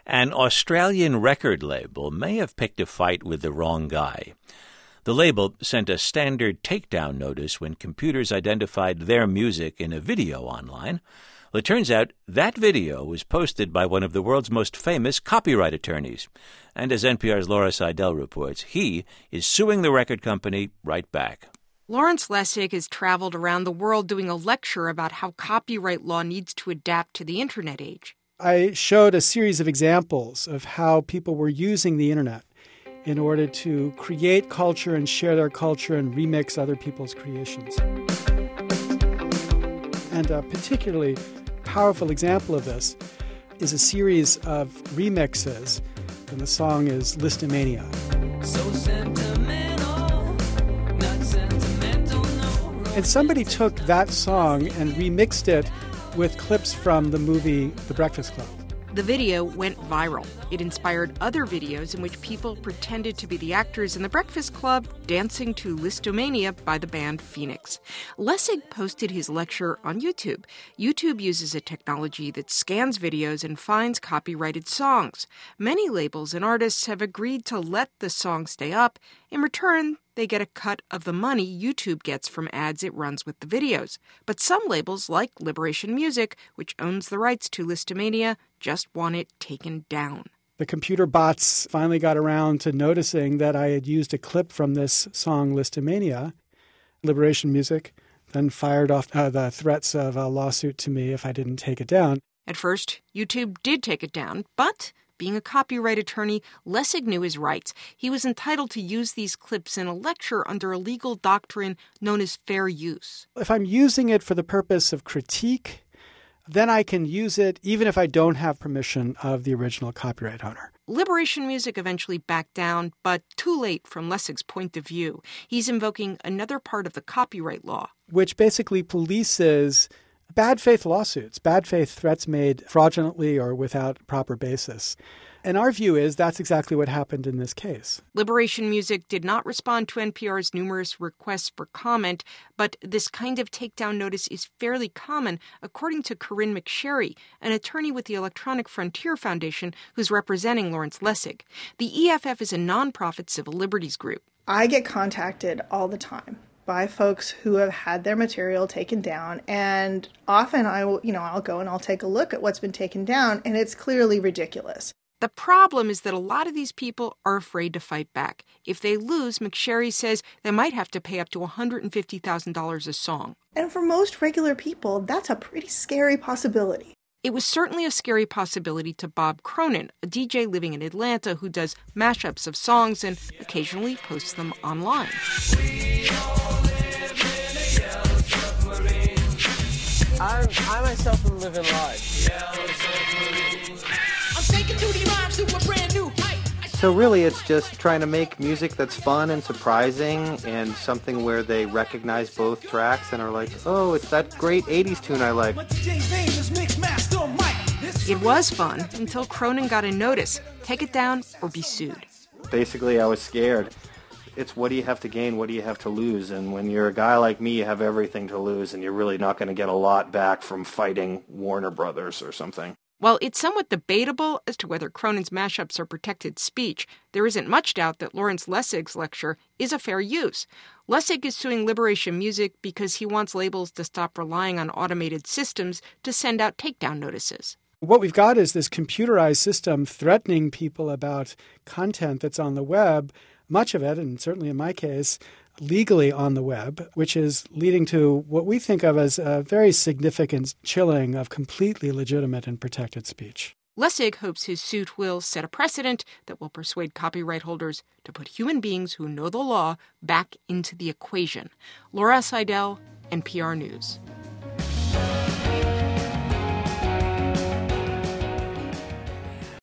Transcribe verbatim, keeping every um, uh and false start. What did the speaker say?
An Australian record label may have picked a fight with the wrong guy. The label sent a standard takedown notice when computers identified their music in a video online. Well, it turns out that video was posted by one of the world's most famous copyright attorneys. And as N P R's Laura Seidel reports, he is suing the record company right back. Lawrence Lessig has traveled around the world doing a lecture about how copyright law needs to adapt to the Internet age. I showed a series of examples of how people were using the Internet in order to create culture and share their culture and remix other people's creations. And a particularly powerful example of this is a series of remixes, and the song is Listomania. So sentimental, not sentimental, no. And somebody took that song and remixed it with clips from the movie The Breakfast Club. The video went viral. It inspired other videos in which people pretended to be the actors in The Breakfast Club dancing to Listomania by the band Phoenix. Lessig posted his lecture on YouTube. YouTube uses a technology that scans videos and finds copyrighted songs. Many labels and artists have agreed to let the song stay up. In return, they get a cut of the money YouTube gets from ads it runs with the videos. But some labels, like Liberation Music, which owns the rights to Listomania, just want it taken down. The computer bots finally got around to noticing that I had used a clip from this song Listomania. Liberation Music then fired off uh, the threats of a lawsuit to me if I didn't take it down. At first, YouTube did take it down, but being a copyright attorney, Lessig knew his rights. He was entitled to use these clips in a lecture under a legal doctrine known as fair use. If I'm using it for the purpose of critique, then I can use it even if I don't have permission of the original copyright owner. Liberation Music eventually backed down, but too late from Lessig's point of view. He's invoking another part of the copyright law, which basically polices bad faith lawsuits, bad faith threats made fraudulently or without proper basis. And our view is that's exactly what happened in this case. Liberation Music did not respond to N P R's numerous requests for comment, but this kind of takedown notice is fairly common, according to Corinne McSherry, an attorney with the Electronic Frontier Foundation who's representing Lawrence Lessig. The E F F is a nonprofit civil liberties group. I get contacted all the time by folks who have had their material taken down, and often I will, you know, I'll go and I'll take a look at what's been taken down, and it's clearly ridiculous. The problem is that a lot of these people are afraid to fight back. If they lose, McSherry says they might have to pay up to one hundred fifty thousand dollars a song. And for most regular people, that's a pretty scary possibility. It was certainly a scary possibility to Bob Cronin, a D J living in Atlanta who does mashups of songs and occasionally posts them online. I, I myself am living life. So really it's just trying to make music that's fun and surprising and something where they recognize both tracks and are like, oh, it's that great eighties tune I like. It was fun until Cronin got a notice. Take it down or be sued. Basically, I was scared. It's what do you have to gain, what do you have to lose? And when you're a guy like me, you have everything to lose, and you're really not going to get a lot back from fighting Warner Brothers or something. While it's somewhat debatable as to whether Cronin's mashups are protected speech, there isn't much doubt that Lawrence Lessig's lecture is a fair use. Lessig is suing Liberation Music because he wants labels to stop relying on automated systems to send out takedown notices. What we've got is this computerized system threatening people about content that's on the web, much of it, and certainly in my case, legally on the web, which is leading to what we think of as a very significant chilling of completely legitimate and protected speech. Lessig hopes his suit will set a precedent that will persuade copyright holders to put human beings who know the law back into the equation. Laura Seidel, N P R News.